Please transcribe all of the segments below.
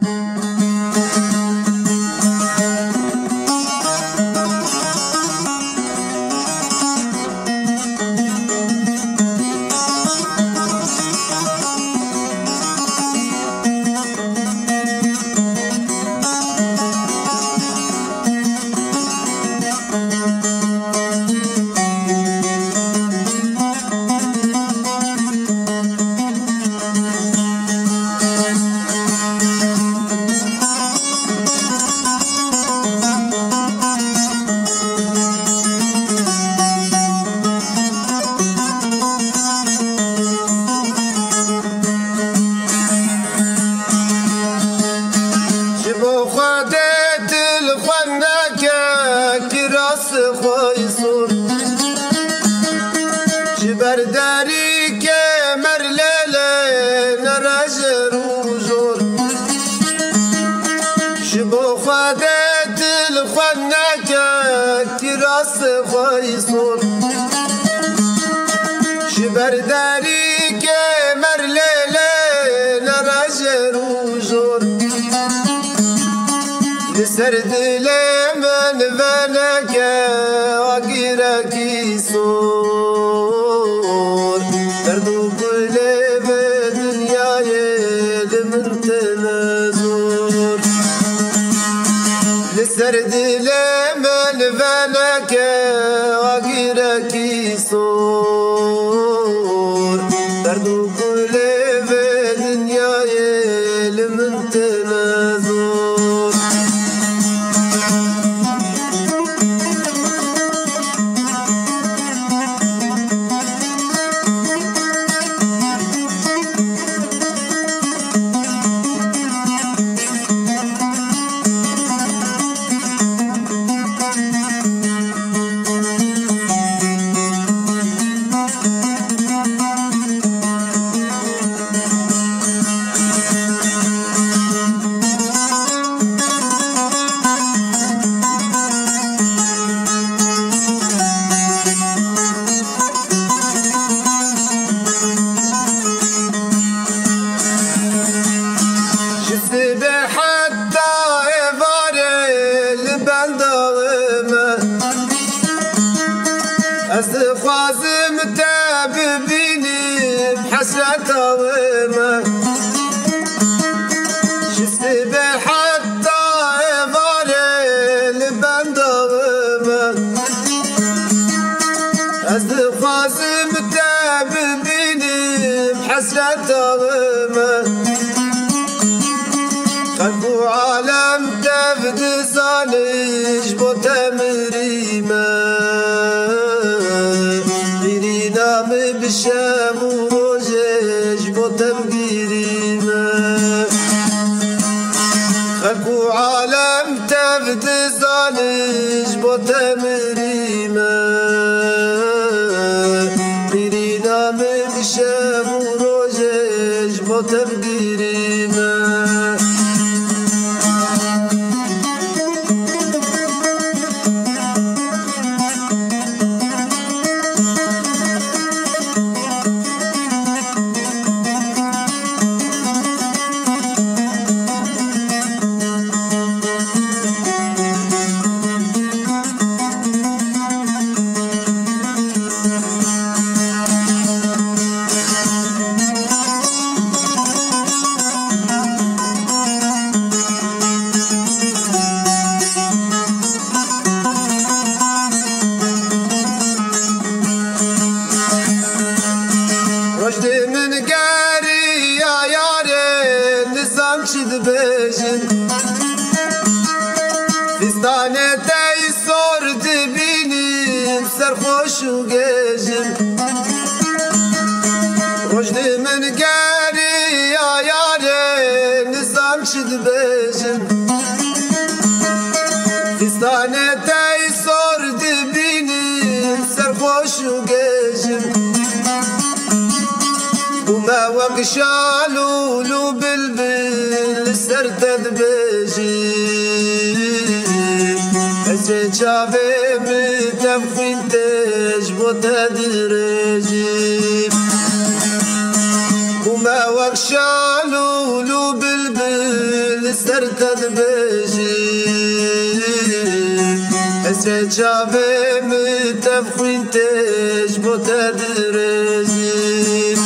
برداری که مرلله نرجر و زور شبو خودت الخونك كراس خيصور شبرداری که مرلله نرجر و زور لسرد لمن فنك وقيرك صور دردو قلب دنياي لمرتمزور لسرد لمن فنك وقيرك صور دردو قلب دنياي لمرتمزور خوازم تببيني بحسرة وما شفت بحتى إبارة البند وما خوازم تببيني بحسرة وما قلبو عالم تفد صالح بوت مريمة بشام وروجج بوتم قريمة خلقو عالم تفت صالج بوتم ريمة قرينا من بشام وروجج بوتم قريمة فستانه تای سرد بینیم سرخوش و گجم رجد من گری یا یاره نظام چید بجم فستانه تای سرد بینیم سرخوش و گجم وما وقشالو لو بلبل سرتد بجم شافي بتفخين تجبط الرجيم وما وقشالو لو بلبل لسر تدبجي حسرت شعبي متفخين تجبو تدرجي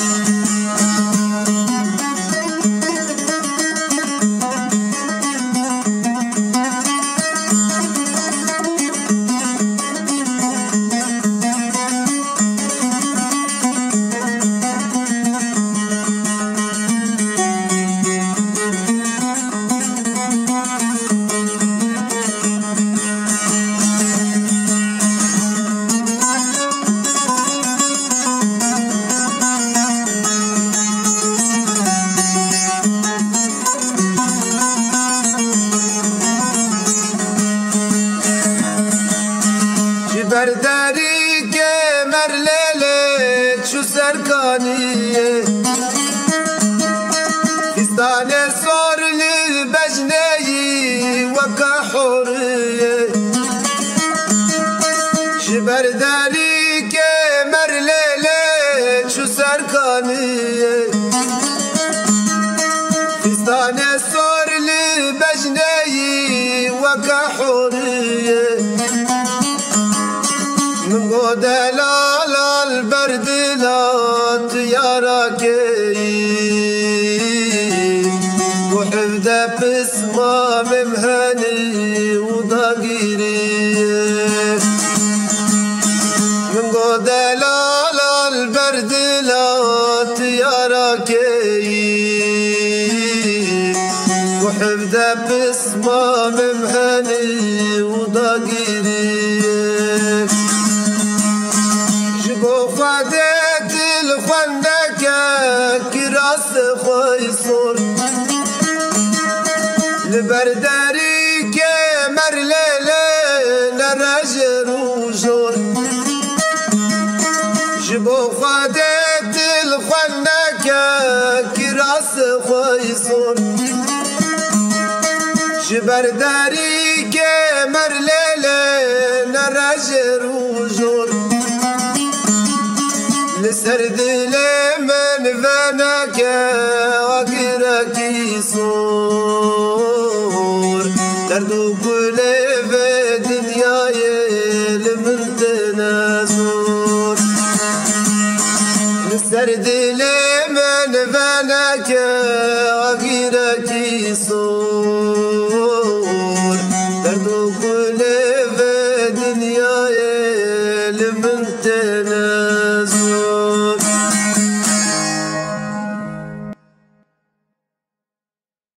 برداری که مرلله چو سرکانیه فستان سورلی بجنهی وکا حوریه برداری که مرلله چو سرکانیه فستان سورلی بجنهی وکا حوریه من دلال البرد لا تياركي وحفظ بسمة ممهني وضاقيري من دلال البرد لا تياركي وحفظ بسمة ممهني وضاقيري وفادت الخندك كراس خيصور لبرداري كمر ليلة نرجر وجور جبو فادت الخندك كراس خيصور جبرداري كمر ليلة نرجر وجور لسرد من فناك وقرك صور دردو كل في دنياي لمن تنازور لسرد من فناك وقرك صور